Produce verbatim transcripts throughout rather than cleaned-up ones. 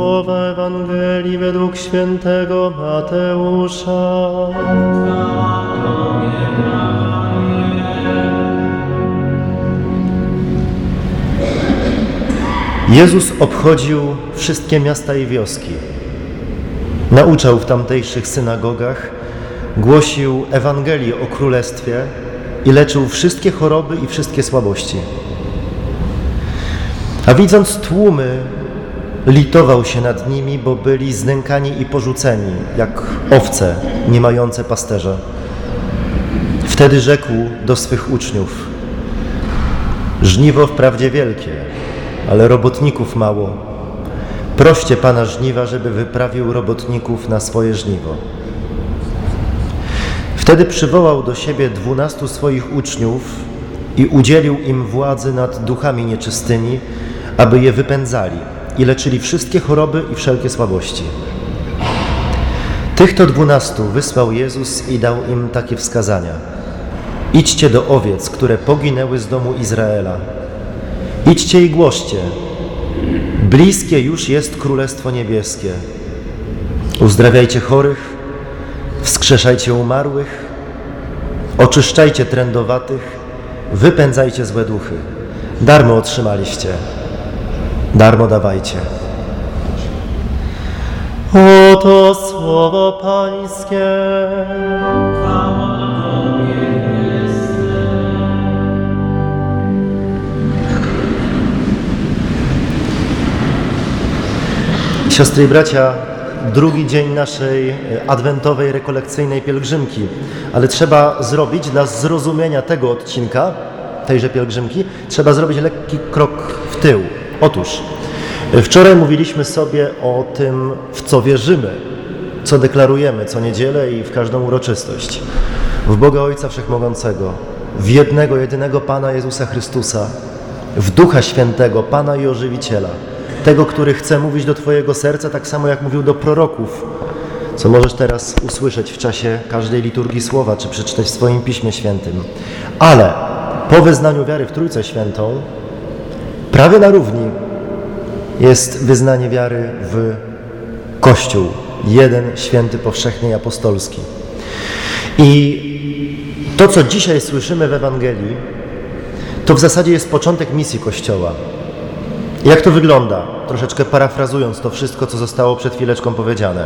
Słowa Ewangelii według świętego Mateusza. Jezus obchodził wszystkie miasta i wioski. Nauczał w tamtejszych synagogach, głosił Ewangelię o Królestwie i leczył wszystkie choroby i wszystkie słabości. A widząc tłumy, litował się nad nimi, bo byli znękani i porzuceni, jak owce nie mające pasterza. Wtedy rzekł do swych uczniów: żniwo wprawdzie wielkie, ale robotników mało. Proście Pana żniwa, żeby wyprawił robotników na swoje żniwo. Wtedy przywołał do siebie dwunastu swoich uczniów i udzielił im władzy nad duchami nieczystymi, aby je wypędzali i leczyli wszystkie choroby i wszelkie słabości. Tych to dwunastu wysłał Jezus i dał im takie wskazania: idźcie do owiec, które poginęły z domu Izraela. Idźcie i głoście: bliskie już jest Królestwo Niebieskie. Uzdrawiajcie chorych, wskrzeszajcie umarłych, oczyszczajcie trędowatych, wypędzajcie złe duchy. Darmo otrzymaliście, darmo dawajcie. Oto słowo Pańskie. Siostry i bracia, drugi dzień naszej adwentowej, rekolekcyjnej pielgrzymki, ale trzeba zrobić dla zrozumienia tego odcinka, tejże pielgrzymki, trzeba zrobić lekki krok w tył. Otóż wczoraj mówiliśmy sobie o tym, w co wierzymy, co deklarujemy co niedzielę i w każdą uroczystość. W Boga Ojca Wszechmogącego, w jednego, jedynego Pana Jezusa Chrystusa, w Ducha Świętego, Pana i Ożywiciela, tego, który chce mówić do Twojego serca, tak samo jak mówił do proroków, co możesz teraz usłyszeć w czasie każdej liturgii słowa, czy przeczytać w swoim Piśmie Świętym. Ale po wyznaniu wiary w Trójcę Świętą, prawie na równi jest wyznanie wiary w Kościół, jeden, święty, powszechny i apostolski. I to, co dzisiaj słyszymy w Ewangelii, to w zasadzie jest początek misji Kościoła. Jak to wygląda? Troszeczkę parafrazując to wszystko, co zostało przed chwileczką powiedziane.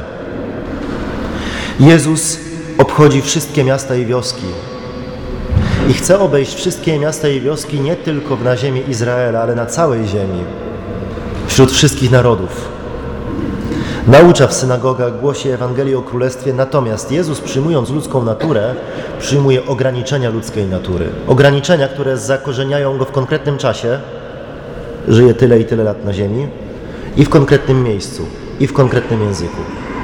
Jezus obchodzi wszystkie miasta i wioski i chce obejść wszystkie miasta i wioski nie tylko na ziemi Izraela, ale na całej ziemi, wśród wszystkich narodów. Naucza w synagogach, głosi Ewangelię o Królestwie, natomiast Jezus, przyjmując ludzką naturę, przyjmuje ograniczenia ludzkiej natury. Ograniczenia, które zakorzeniają Go w konkretnym czasie, żyje tyle i tyle lat na ziemi i w konkretnym miejscu, i w konkretnym języku.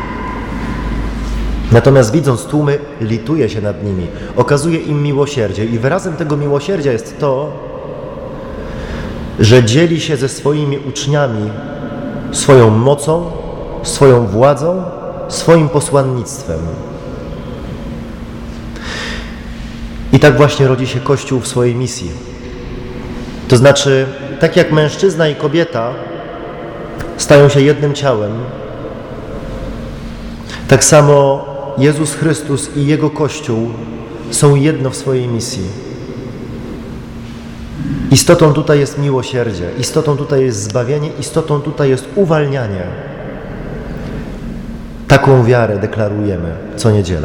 Natomiast widząc tłumy, lituje się nad nimi, okazuje im miłosierdzie i wyrazem tego miłosierdzia jest to, że dzieli się ze swoimi uczniami swoją mocą, swoją władzą, swoim posłannictwem. I tak właśnie rodzi się Kościół w swojej misji. To znaczy, tak jak mężczyzna i kobieta stają się jednym ciałem, tak samo Jezus Chrystus i Jego Kościół są jedno w swojej misji. Istotą tutaj jest miłosierdzie, istotą tutaj jest zbawienie, istotą tutaj jest uwalnianie. Taką wiarę deklarujemy co niedziela.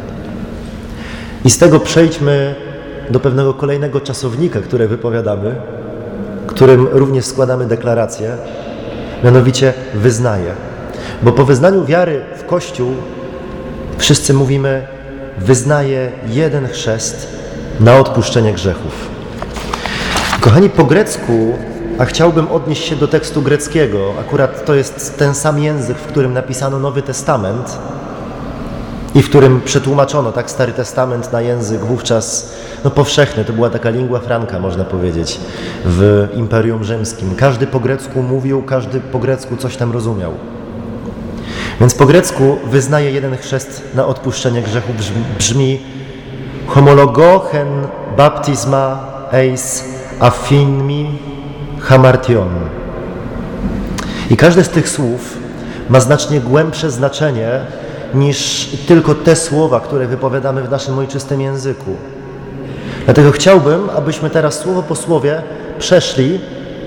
I z tego przejdźmy do pewnego kolejnego czasownika, które wypowiadamy, którym również składamy deklarację, mianowicie wyznaję. Bo po wyznaniu wiary w Kościół wszyscy mówimy: wyznaję jeden chrzest na odpuszczenie grzechów. Kochani, po grecku, a chciałbym odnieść się do tekstu greckiego, akurat to jest ten sam język, w którym napisano Nowy Testament i w którym przetłumaczono tak Stary Testament na język wówczas no, powszechny. To była taka lingua franca, można powiedzieć, w Imperium Rzymskim. Każdy po grecku mówił, każdy po grecku coś tam rozumiał. Więc po grecku wyznaje jeden chrzest na odpuszczenie grzechu brzmi homologochen baptisma eis affinmi hamartion. I każde z tych słów ma znacznie głębsze znaczenie niż tylko te słowa, które wypowiadamy w naszym ojczystym języku. Dlatego chciałbym, abyśmy teraz słowo po słowie przeszli,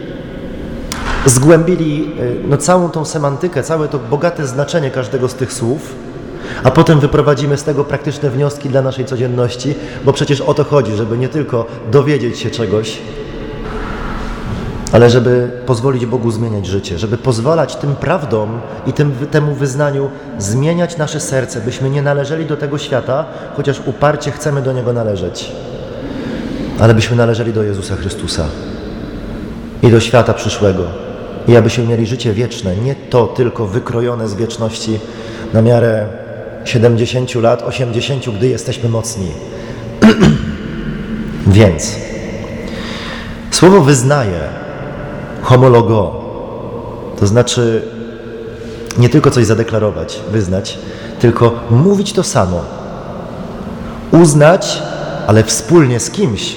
zgłębili no, całą tą semantykę, całe to bogate znaczenie każdego z tych słów, a potem wyprowadzimy z tego praktyczne wnioski dla naszej codzienności, bo przecież o to chodzi, żeby nie tylko dowiedzieć się czegoś, ale żeby pozwolić Bogu zmieniać życie, żeby pozwalać tym prawdom i tym, temu wyznaniu zmieniać nasze serce, byśmy nie należeli do tego świata, chociaż uparcie chcemy do niego należeć, ale byśmy należeli do Jezusa Chrystusa i do świata przyszłego i abyśmy mieli życie wieczne, nie to tylko wykrojone z wieczności na miarę siedemdziesięciu lat, osiemdziesięciu, gdy jesteśmy mocni. Więc słowo wyznaje, homologo, to znaczy nie tylko coś zadeklarować, wyznać, tylko mówić to samo. Uznać, ale wspólnie z kimś.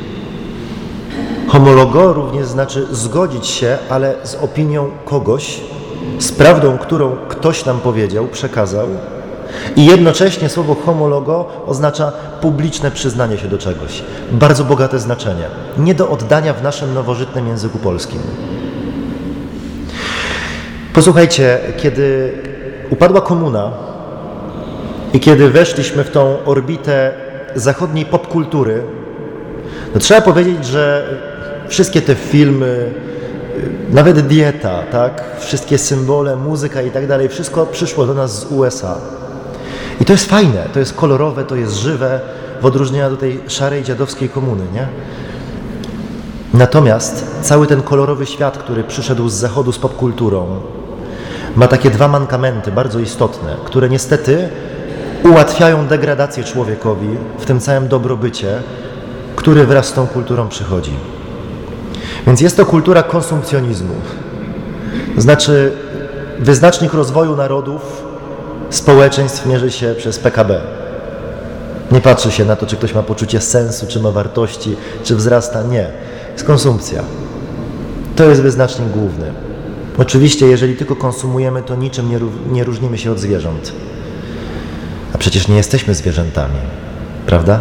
Homologo również znaczy zgodzić się, ale z opinią kogoś, z prawdą, którą ktoś nam powiedział, przekazał. I jednocześnie słowo homologo oznacza publiczne przyznanie się do czegoś. Bardzo bogate znaczenie. Nie do oddania w naszym nowożytnym języku polskim. Posłuchajcie, kiedy upadła komuna i kiedy weszliśmy w tą orbitę zachodniej popkultury, to trzeba powiedzieć, że wszystkie te filmy, nawet dieta, tak, wszystkie symbole, muzyka i tak dalej, wszystko przyszło do nas z U S A. I to jest fajne, to jest kolorowe, to jest żywe, w odróżnieniu do tej szarej dziadowskiej komuny, nie? Natomiast cały ten kolorowy świat, który przyszedł z zachodu z popkulturą, ma takie dwa mankamenty bardzo istotne, które niestety ułatwiają degradację człowiekowi w tym całym dobrobycie, który wraz z tą kulturą przychodzi. Więc jest to kultura konsumpcjonizmu. To znaczy wyznacznik rozwoju narodów, społeczeństw mierzy się przez P K B. Nie patrzy się na to, czy ktoś ma poczucie sensu, czy ma wartości, czy wzrasta. Nie. Jest konsumpcja. To jest wyznacznik główny. Oczywiście, jeżeli tylko konsumujemy, to niczym nie, nie różnimy się od zwierząt. A przecież nie jesteśmy zwierzętami. Prawda?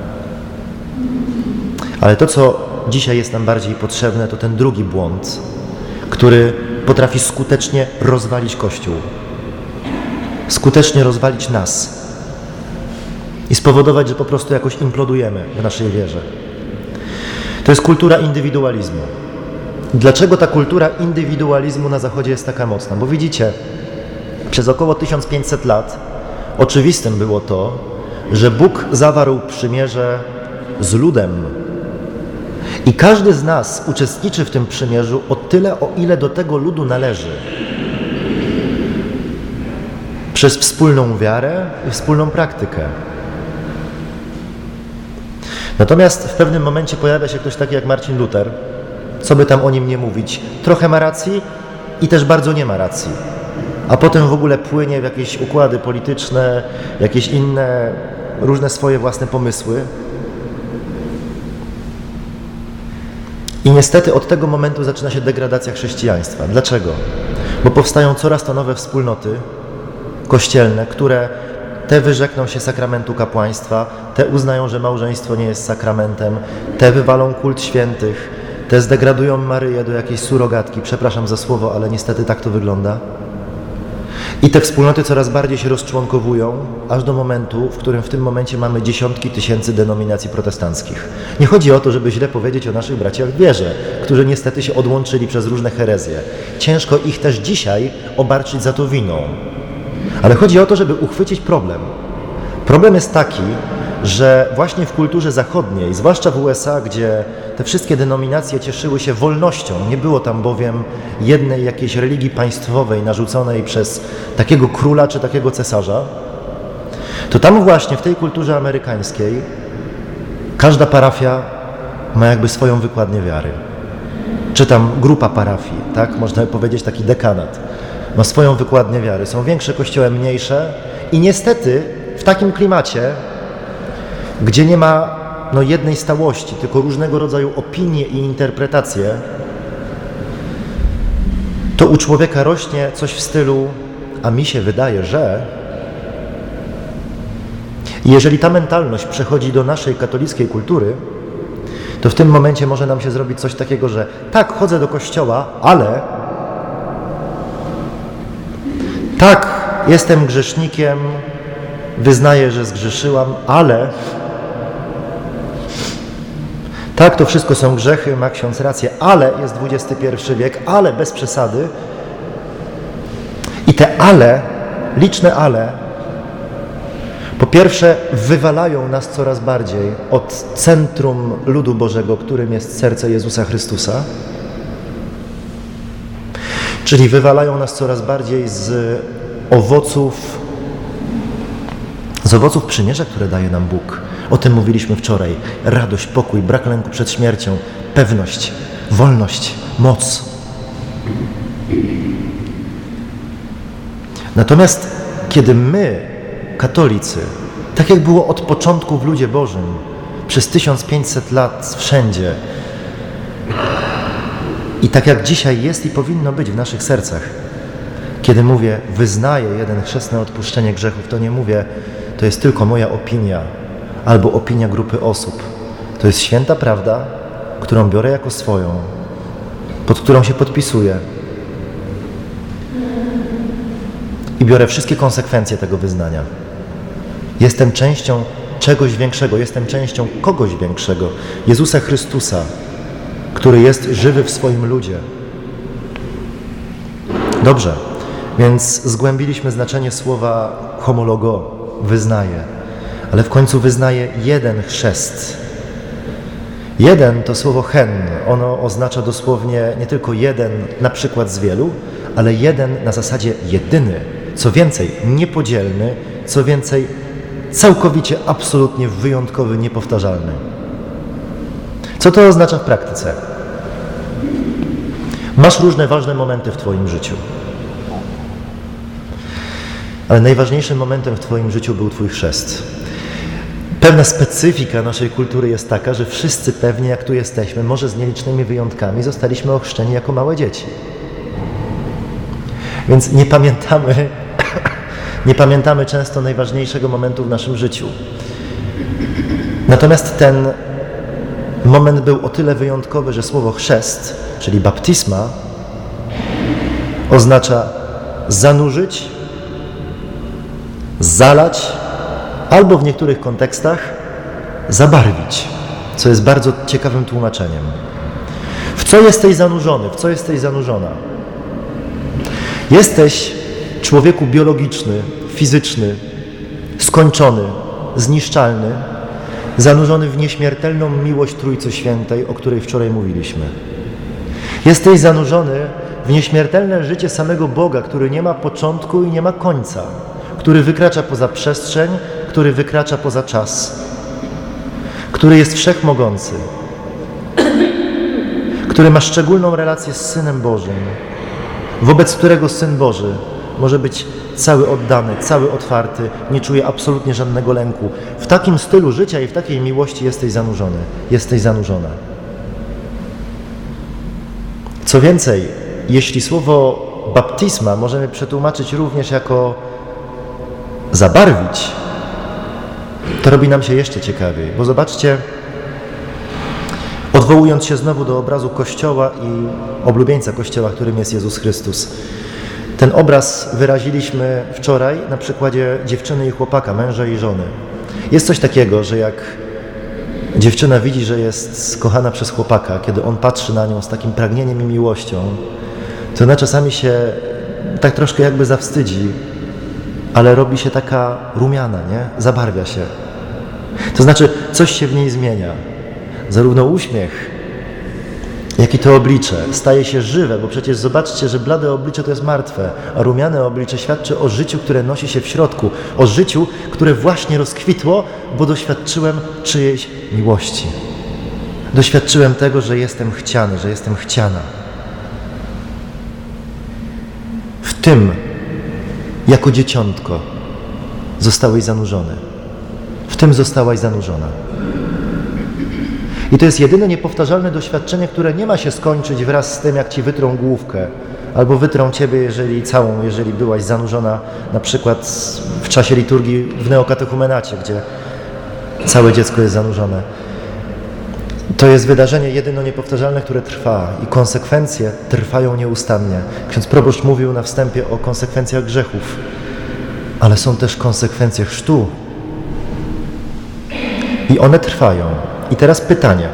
Ale to, co dzisiaj jest nam bardziej potrzebne, to ten drugi błąd, który potrafi skutecznie rozwalić Kościół. Skutecznie rozwalić nas i spowodować, że po prostu jakoś implodujemy w naszej wierze. To jest kultura indywidualizmu. Dlaczego ta kultura indywidualizmu na Zachodzie jest taka mocna? Bo widzicie, przez około tysiąc pięćset lat oczywistym było to, że Bóg zawarł przymierze z ludem. I każdy z nas uczestniczy w tym przymierzu o tyle, o ile do tego ludu należy. Przez wspólną wiarę i wspólną praktykę. Natomiast w pewnym momencie pojawia się ktoś taki jak Marcin Luther, co by tam o nim nie mówić, trochę ma racji i też bardzo nie ma racji. A potem w ogóle płynie w jakieś układy polityczne, jakieś inne, różne swoje własne pomysły. I niestety od tego momentu zaczyna się degradacja chrześcijaństwa. Dlaczego? Bo powstają coraz to nowe wspólnoty kościelne, które te wyrzekną się sakramentu kapłaństwa, te uznają, że małżeństwo nie jest sakramentem, te wywalą kult świętych, te zdegradują Maryję do jakiejś surogatki. Przepraszam za słowo, ale niestety tak to wygląda. I te wspólnoty coraz bardziej się rozczłonkowują, aż do momentu, w którym w tym momencie mamy dziesiątki tysięcy denominacji protestanckich. Nie chodzi o to, żeby źle powiedzieć o naszych braciach w wierze, którzy niestety się odłączyli przez różne herezje. Ciężko ich też dzisiaj obarczyć za to winą. Ale chodzi o to, żeby uchwycić problem. Problem jest taki, że właśnie w kulturze zachodniej, zwłaszcza w U S A, gdzie te wszystkie denominacje cieszyły się wolnością, nie było tam bowiem jednej jakiejś religii państwowej narzuconej przez takiego króla czy takiego cesarza, to tam właśnie w tej kulturze amerykańskiej każda parafia ma jakby swoją wykładnię wiary. Czy tam grupa parafii, tak? Można by powiedzieć taki dekanat. Ma swoją wykładnię wiary. Są większe kościoły, mniejsze i niestety w takim klimacie, gdzie nie ma no, jednej stałości, tylko różnego rodzaju opinie i interpretacje, to u człowieka rośnie coś w stylu, a mi się wydaje, że... I jeżeli ta mentalność przechodzi do naszej katolickiej kultury, to w tym momencie może nam się zrobić coś takiego, że tak, chodzę do kościoła, ale tak, jestem grzesznikiem, wyznaję, że zgrzeszyłam, ale tak, to wszystko są grzechy, ma ksiądz rację, ale jest dwudziesty pierwszy wiek, ale bez przesady. I te ale, liczne ale, po pierwsze wywalają nas coraz bardziej od centrum ludu Bożego, którym jest serce Jezusa Chrystusa, czyli wywalają nas coraz bardziej z owoców, z owoców przymierza, które daje nam Bóg. O tym mówiliśmy wczoraj. Radość, pokój, brak lęku przed śmiercią, pewność, wolność, moc. Natomiast kiedy my, katolicy, tak jak było od początku w ludzie Bożym, przez tysiąc pięćset lat wszędzie i tak jak dzisiaj jest i powinno być w naszych sercach, kiedy mówię, wyznaję jeden chrzest na odpuszczenie grzechów, to nie mówię, to jest tylko moja opinia albo opinia grupy osób. To jest święta prawda, którą biorę jako swoją, pod którą się podpisuję i biorę wszystkie konsekwencje tego wyznania. Jestem częścią czegoś większego, jestem częścią kogoś większego, Jezusa Chrystusa, który jest żywy w swoim ludzie. Dobrze, więc zgłębiliśmy znaczenie słowa homologo, wyznaję, ale w końcu wyznaję jeden chrzest. Jeden to słowo hen, ono oznacza dosłownie nie tylko jeden, na przykład z wielu, ale jeden na zasadzie jedyny, co więcej niepodzielny, co więcej całkowicie, absolutnie wyjątkowy, niepowtarzalny. Co to oznacza w praktyce? Masz różne ważne momenty w Twoim życiu. Ale najważniejszym momentem w Twoim życiu był Twój chrzest. Pewna specyfika naszej kultury jest taka, że wszyscy pewnie, jak tu jesteśmy, może z nielicznymi wyjątkami, zostaliśmy ochrzczeni jako małe dzieci. Więc nie pamiętamy, nie pamiętamy często najważniejszego momentu w naszym życiu. Natomiast ten moment był o tyle wyjątkowy, że słowo chrzest, czyli baptisma, oznacza zanurzyć, zalać, albo w niektórych kontekstach zabarwić, co jest bardzo ciekawym tłumaczeniem. W co jesteś zanurzony? W co jesteś zanurzona? Jesteś człowieku biologiczny, fizyczny, skończony, zniszczalny, zanurzony w nieśmiertelną miłość Trójcy Świętej, o której wczoraj mówiliśmy. Jesteś zanurzony w nieśmiertelne życie samego Boga, który nie ma początku i nie ma końca, który wykracza poza przestrzeń, który wykracza poza czas, który jest wszechmogący, który ma szczególną relację z Synem Bożym, wobec którego Syn Boży może być cały oddany, cały otwarty, nie czuje absolutnie żadnego lęku. W takim stylu życia i w takiej miłości jesteś zanurzony, jesteś zanurzona. Co więcej, jeśli słowo baptisma możemy przetłumaczyć również jako zabarwić, to robi nam się jeszcze ciekawiej, bo zobaczcie, odwołując się znowu do obrazu Kościoła i oblubieńca Kościoła, którym jest Jezus Chrystus. Ten obraz wyraziliśmy wczoraj na przykładzie dziewczyny i chłopaka, męża i żony. Jest coś takiego, że jak dziewczyna widzi, że jest skochana przez chłopaka, kiedy on patrzy na nią z takim pragnieniem i miłością, to ona czasami się tak troszkę jakby zawstydzi, ale robi się taka rumiana, nie? Zabarwia się. To znaczy, coś się w niej zmienia. Zarówno uśmiech, jak i to oblicze staje się żywe, bo przecież zobaczcie, że blade oblicze to jest martwe, a rumiane oblicze świadczy o życiu, które nosi się w środku, o życiu, które właśnie rozkwitło, bo doświadczyłem czyjejś miłości. Doświadczyłem tego, że jestem chciany, że jestem chciana. W tym, jako dzieciątko, zostałeś zanurzony. W tym zostałaś zanurzona. I to jest jedyne niepowtarzalne doświadczenie, które nie ma się skończyć wraz z tym, jak ci wytrą główkę, albo wytrą ciebie, jeżeli całą, jeżeli byłaś zanurzona na przykład w czasie liturgii w neokatechumenacie, gdzie całe dziecko jest zanurzone. To jest wydarzenie jedyno niepowtarzalne, które trwa i konsekwencje trwają nieustannie. Ksiądz proboszcz mówił na wstępie o konsekwencjach grzechów, ale są też konsekwencje chrztu i one trwają. I teraz pytanie.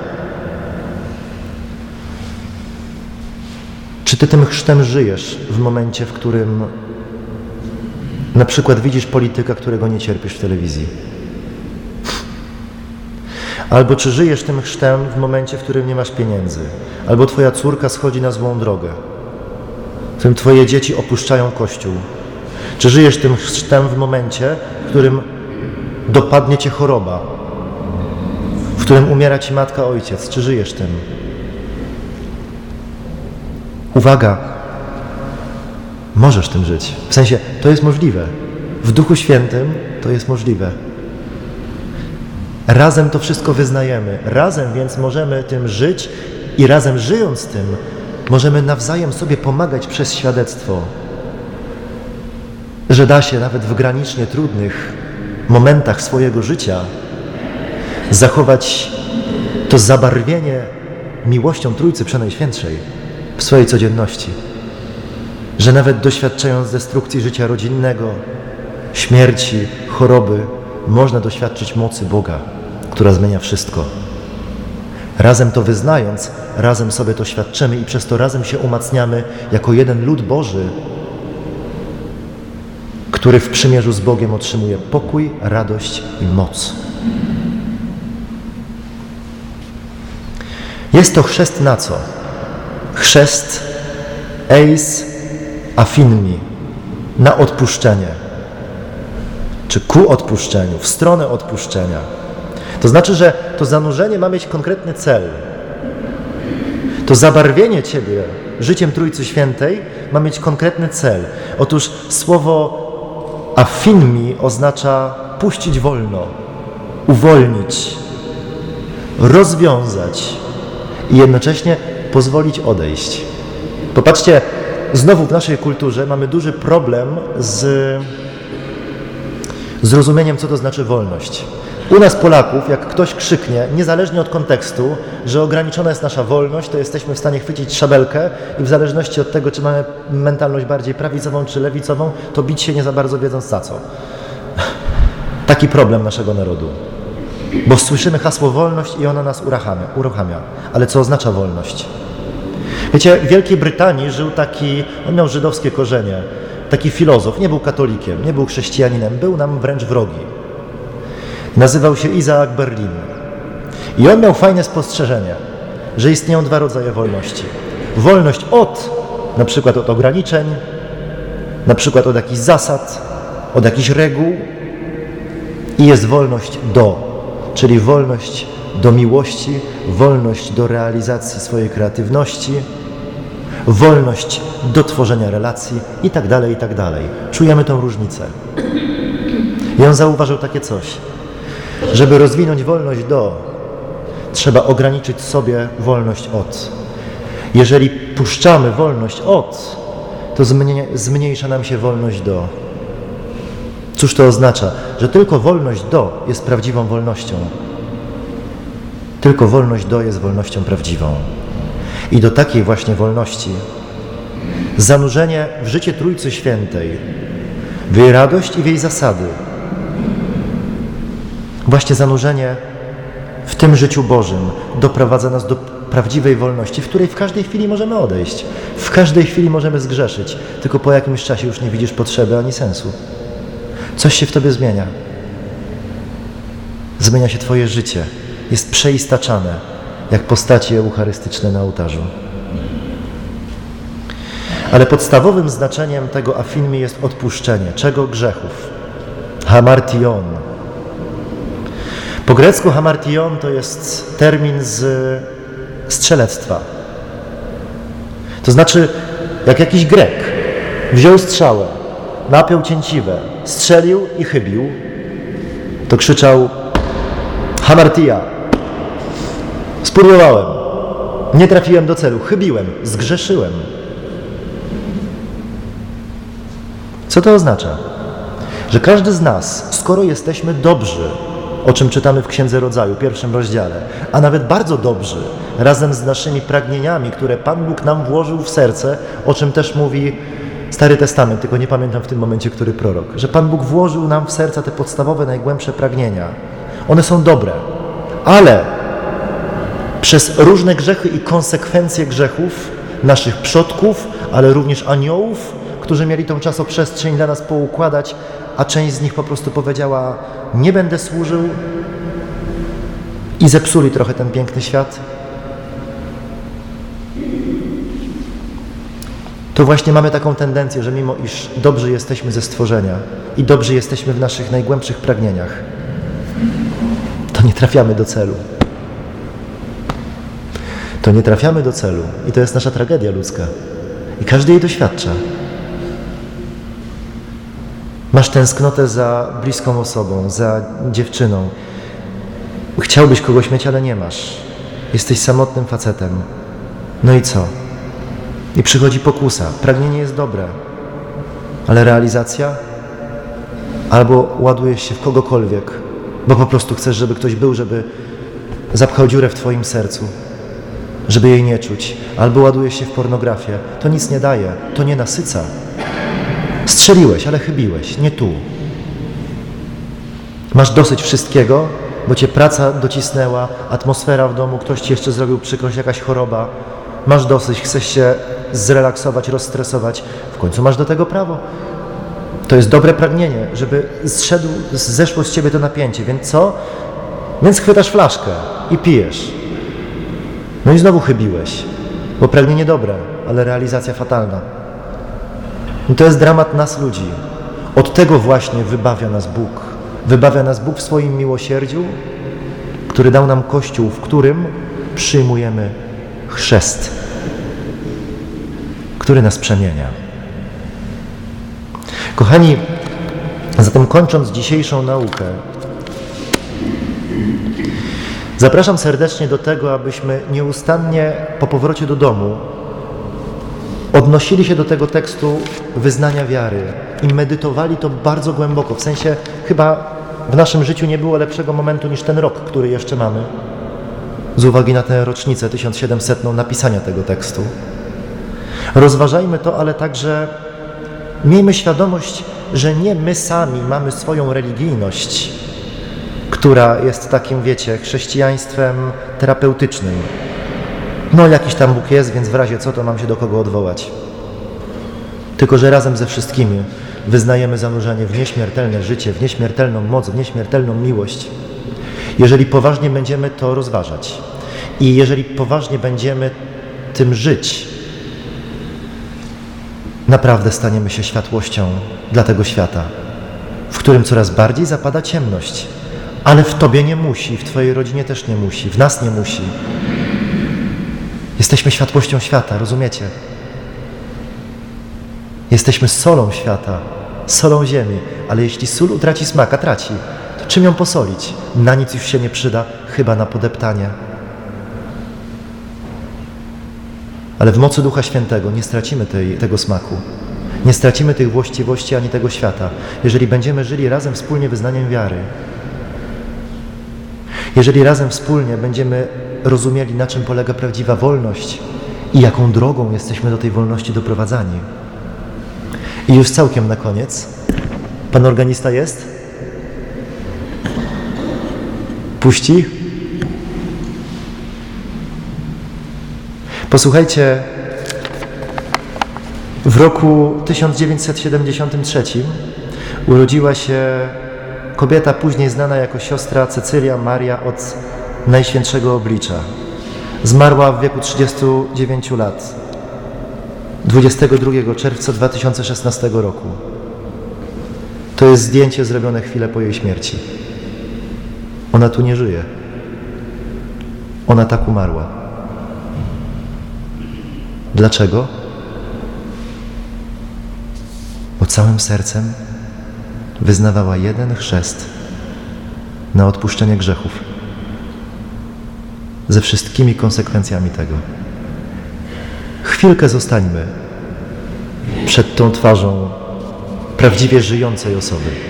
Czy ty tym chrztem żyjesz w momencie, w którym na przykład widzisz polityka, którego nie cierpisz w telewizji? Albo czy żyjesz tym chrztem w momencie, w którym nie masz pieniędzy? Albo twoja córka schodzi na złą drogę, w którym twoje dzieci opuszczają Kościół? Czy żyjesz tym chrztem w momencie, w którym dopadnie cię choroba, w którym umiera ci matka, ojciec? Czy żyjesz tym? Uwaga, możesz tym żyć. W sensie, to jest możliwe. W Duchu Świętym to jest możliwe. Razem to wszystko wyznajemy. Razem więc możemy tym żyć i razem żyjąc tym, możemy nawzajem sobie pomagać przez świadectwo, że da się nawet w granicznie trudnych momentach swojego życia zachować to zabarwienie miłością Trójcy Przenajświętszej w swojej codzienności. Że nawet doświadczając destrukcji życia rodzinnego, śmierci, choroby, można doświadczyć mocy Boga, która zmienia wszystko. Razem to wyznając, razem sobie to świadczymy i przez to razem się umacniamy jako jeden lud Boży, który w przymierzu z Bogiem otrzymuje pokój, radość i moc. Jest to chrzest na co? Chrzest eis affinmi, na odpuszczenie, czy ku odpuszczeniu, w stronę odpuszczenia. To znaczy, że to zanurzenie ma mieć konkretny cel. To zabarwienie ciebie życiem Trójcy Świętej ma mieć konkretny cel. Otóż słowo affinmi oznacza puścić wolno, uwolnić, rozwiązać i jednocześnie pozwolić odejść. Popatrzcie, znowu w naszej kulturze mamy duży problem z zrozumieniem, co to znaczy wolność. U nas Polaków, jak ktoś krzyknie, niezależnie od kontekstu, że ograniczona jest nasza wolność, to jesteśmy w stanie chwycić szabelkę i w zależności od tego, czy mamy mentalność bardziej prawicową czy lewicową, to bić się nie za bardzo wiedząc za co. Taki problem naszego narodu. Bo słyszymy hasło wolność i ono nas uruchamia. uruchamia. Ale co oznacza wolność? Wiecie, w Wielkiej Brytanii żył taki, on miał żydowskie korzenie, taki filozof, nie był katolikiem, nie był chrześcijaninem, był nam wręcz wrogi. Nazywał się Isaac Berlin. I on miał fajne spostrzeżenie, że istnieją dwa rodzaje wolności. Wolność od, na przykład od ograniczeń, na przykład od jakichś zasad, od jakichś reguł i jest wolność do, czyli wolność do miłości, wolność do realizacji swojej kreatywności, wolność do tworzenia relacji i tak dalej, i tak dalej. Czujemy tą różnicę. I on zauważył takie coś. Żeby rozwinąć wolność do, trzeba ograniczyć sobie wolność od. Jeżeli puszczamy wolność od, to zmniejsza nam się wolność do. Cóż to oznacza? Że tylko wolność do jest prawdziwą wolnością. Tylko wolność do jest wolnością prawdziwą. I do takiej właśnie wolności zanurzenie w życie Trójcy Świętej, w jej radość i w jej zasady, właśnie zanurzenie w tym życiu Bożym doprowadza nas do prawdziwej wolności, w której w każdej chwili możemy odejść. W każdej chwili możemy zgrzeszyć, tylko po jakimś czasie już nie widzisz potrzeby ani sensu. Coś się w tobie zmienia. Zmienia się twoje życie. Jest przeistaczane, jak postacie eucharystyczne na ołtarzu. Ale podstawowym znaczeniem tego affinmi jest odpuszczenie. Czego? Grzechów. Hamartion. Po grecku hamartion to jest termin z strzelectwa. To znaczy, jak jakiś Grek wziął strzałę, napiął cięciwę, strzelił i chybił, to krzyczał hamartia. Spudłowałem, nie trafiłem do celu, chybiłem, zgrzeszyłem. Co to oznacza? Że każdy z nas, skoro jesteśmy dobrzy, o czym czytamy w Księdze Rodzaju, pierwszym rozdziale, a nawet bardzo dobrzy, razem z naszymi pragnieniami, które Pan Bóg nam włożył w serce, o czym też mówi Stary Testament, tylko nie pamiętam w tym momencie, który prorok, że Pan Bóg włożył nam w serca te podstawowe, najgłębsze pragnienia. One są dobre, ale przez różne grzechy i konsekwencje grzechów naszych przodków, ale również aniołów, którzy mieli tą czasoprzestrzeń dla nas poukładać, a część z nich po prostu powiedziała: nie będę służył, i zepsuli trochę ten piękny świat. To właśnie mamy taką tendencję, że mimo iż dobrzy jesteśmy ze stworzenia i dobrzy jesteśmy w naszych najgłębszych pragnieniach, to nie trafiamy do celu. To nie trafiamy do celu i to jest nasza tragedia ludzka. I każdy jej doświadcza. Masz tęsknotę za bliską osobą, za dziewczyną. Chciałbyś kogoś mieć, ale nie masz. Jesteś samotnym facetem. No i co? I przychodzi pokusa. Pragnienie jest dobre, ale realizacja? Albo ładujesz się w kogokolwiek, bo po prostu chcesz, żeby ktoś był, żeby zapchał dziurę w twoim sercu, żeby jej nie czuć. Albo ładujesz się w pornografię. To nic nie daje, to nie nasyca. Strzeliłeś, ale chybiłeś, nie tu. Masz dosyć wszystkiego, bo cię praca docisnęła, atmosfera w domu, ktoś ci jeszcze zrobił przykrość, jakaś choroba. Masz dosyć, chcesz się zrelaksować, rozstresować. W końcu masz do tego prawo. To jest dobre pragnienie, żeby zszedł, zeszło z ciebie to napięcie. Więc co? Więc chwytasz flaszkę i pijesz. No i znowu chybiłeś, bo pragnienie dobre, ale realizacja fatalna. I to jest dramat nas ludzi. Od tego właśnie wybawia nas Bóg. Wybawia nas Bóg w swoim miłosierdziu, który dał nam Kościół, w którym przyjmujemy chrzest, który nas przemienia. Kochani, zatem kończąc dzisiejszą naukę, zapraszam serdecznie do tego, abyśmy nieustannie po powrocie do domu odnosili się do tego tekstu wyznania wiary i medytowali to bardzo głęboko. W sensie chyba w naszym życiu nie było lepszego momentu niż ten rok, który jeszcze mamy, z uwagi na tę rocznicę tysiąc siedemsetną napisania tego tekstu. Rozważajmy to, ale także miejmy świadomość, że nie my sami mamy swoją religijność, która jest takim, wiecie, chrześcijaństwem terapeutycznym. No jakiś tam Bóg jest, więc w razie co, to mam się do kogo odwołać. Tylko że razem ze wszystkimi wyznajemy zanurzenie w nieśmiertelne życie, w nieśmiertelną moc, w nieśmiertelną miłość. Jeżeli poważnie będziemy to rozważać i jeżeli poważnie będziemy tym żyć, naprawdę staniemy się światłością dla tego świata, w którym coraz bardziej zapada ciemność. Ale w tobie nie musi, w twojej rodzinie też nie musi, w nas nie musi. Jesteśmy światłością świata, rozumiecie? Jesteśmy solą świata, solą ziemi, ale jeśli sól utraci smaka, traci, to czym ją posolić? Na nic już się nie przyda, chyba na podeptanie. Ale w mocy Ducha Świętego nie stracimy tej, tego smaku. Nie stracimy tych właściwości ani tego świata, jeżeli będziemy żyli razem wspólnie wyznaniem wiary. Jeżeli razem wspólnie będziemy rozumieli, na czym polega prawdziwa wolność i jaką drogą jesteśmy do tej wolności doprowadzani. I już całkiem na koniec. Pan organista jest? Puści? Posłuchajcie, w roku tysiąc dziewięćset siedemdziesiątym trzecim urodziła się kobieta później znana jako siostra Cecylia Maria od Najświętszego Oblicza. Zmarła w wieku trzydziestu dziewięciu lat, dwudziestego drugiego czerwca dwa tysiące szesnastego roku. To jest zdjęcie zrobione chwilę po jej śmierci. Ona tu nie żyje. Ona tak umarła. Dlaczego? Bo całym sercem wyznawała jeden chrzest na odpuszczenie grzechów, ze wszystkimi konsekwencjami tego. Chwilkę zostańmy przed tą twarzą prawdziwie żyjącej osoby.